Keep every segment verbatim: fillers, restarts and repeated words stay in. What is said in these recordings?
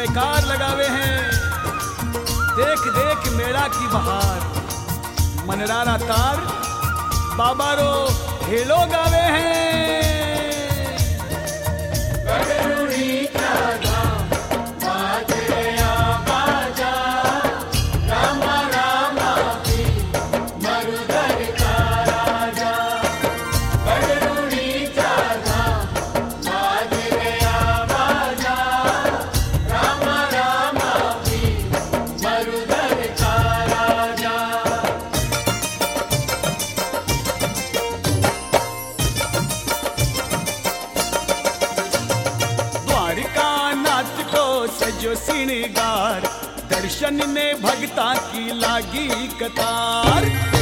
जयकार लगावे हैं। देख देख मेला की बहार, मनरारा तार बाबा रो हेलो गावे हैं। सजो श्रृंगार, दर्शन में भगता की लागी कतार।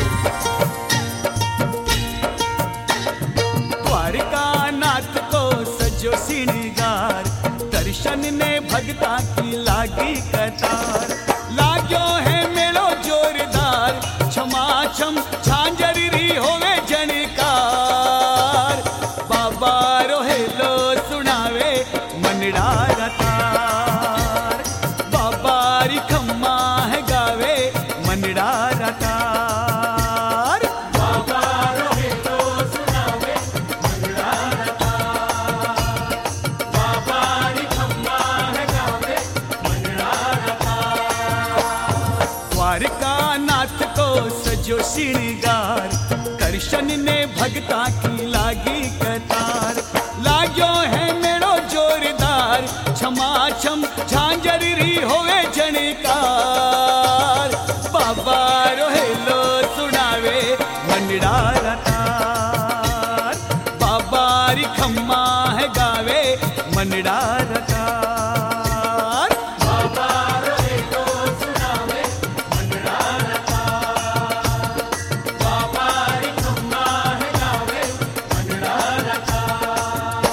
द्वारका नाथ को सजो श्रृंगार, दर्शन में भगता की लागी कतार। लाग्यो है मेलो जोरदार, क्षमा छम झांझरी होवे जनकार। बाबा रोहेलो सुनावे मनडारा तार, बाबारी खम्मा है गावे मनडारा तार। बाबा रोहेलो सुनावे मनडारा तार, बाबारी खम्मा है गावे मनडारा तार। द्वारका नाथ को सजो श्रृंगार, दर्शन ने भगता की लागी कतार। लाग्यो है मेरो जोरदार, क्षमा छम झांझरी होवे जनकार। बाबा रोहेलो सुनावे मनडारा तार, बाबारी खम्मा है गावे मनडारा तार। बाबा रोहेलो सुनावे मनडारा तार, बाबारी खम्मा है गावे मनडारा तार।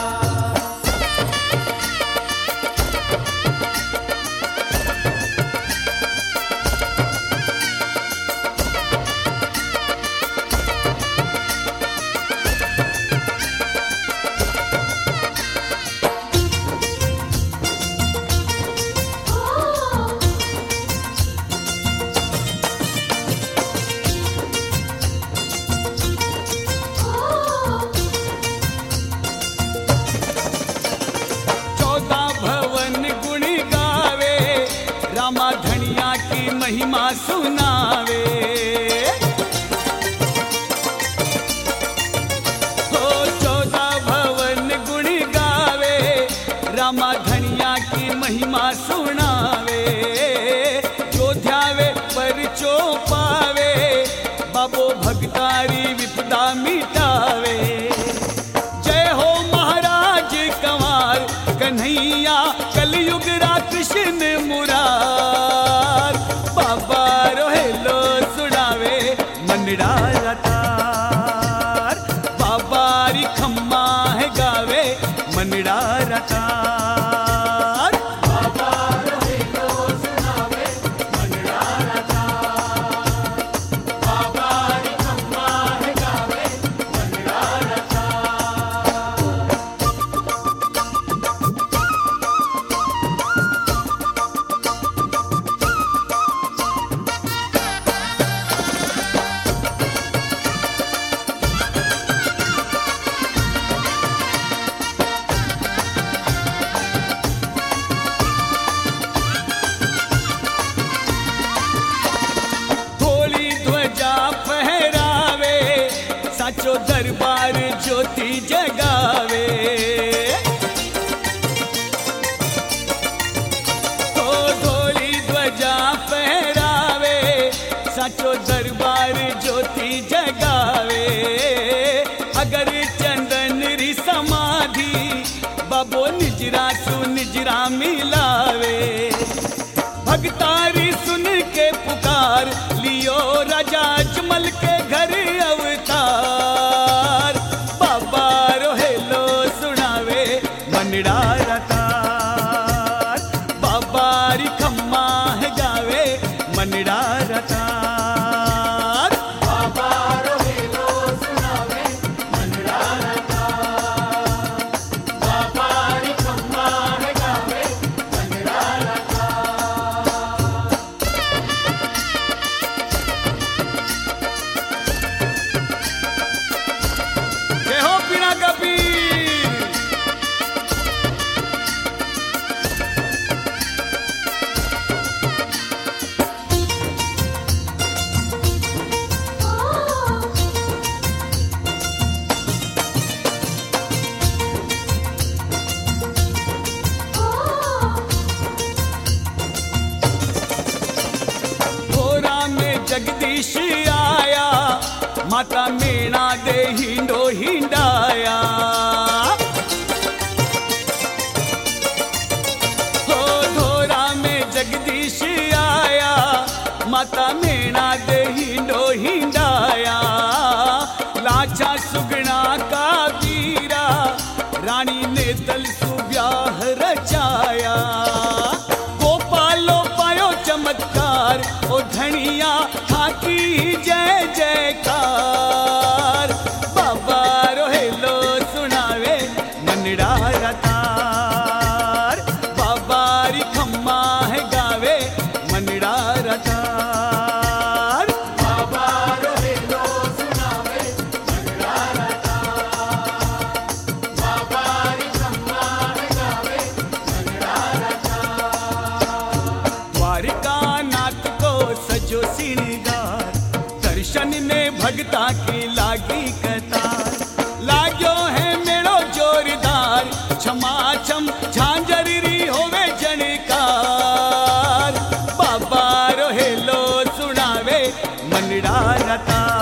धनिया की महिमा सुनावे, हो चौदह भवन गुण गावे। रामा धनिया की महिमा सुनावे, जो ध्यावे पर चो पावे। बाबो भगतारी विपदा मिटावे। जय हो महाराज कंवर कन्हैया, कलयुग रा कृष्ण मुरार। बाबा रोहेलो सुनावे मनडारा तार, बाबारी खम्मा है गावे मनडारा तार। बाबा रोहेलो सुनावे मनडारा तार, बाबारी खम्मा है गावे मनडारा तार। साचो दरबार ज्योति जगावे, तो धोली ध्वजा फहरावे। साचो दरबार ज्योति जगावे। अगर चंदन री समाधि, बाबो निजरा सु निजरा मिलावे। भगतारी सुन के पुकार, लियो राजा अजमल के घर अवतार। बाबा रोहेलो सुनावे मनडारा तार, बाबारी खम्मा है गावे मनडारा तार। बाबा रोहेलो सुनावे मनडारा तार, बाबारी खम्मा है गावे मनडारा तार। माता मेणा दे हिंडो हिंडाया। हो धोरा में जगदीश आया, माता मेणा दे हिंडो हिंडाया। लाचा सुगना का वीरा, रानी ने दल सुब्याह रचाया। गोपालो पायो चमत्कार, ओ धनिया हाकी जय जयकार। बाबा रोहेलो सुनावे मनड़ा रतार, बाबा री खम्मा है गावे मनड़ा रतार। बाबा रोहेलो सुनावे मनड़ा रतार, बाबा री खम्मा है गावे मनड़ा रतार। द्वारिका नाथ को सजो श्रृंगार, दर्शन ने भगता की लागी कतार। लाग्यो है मेड़ो जोरदार, क्षमा छम झांझरी होवे जनकार। बाबा रोहेलो सुनावे मनड़ा रतार।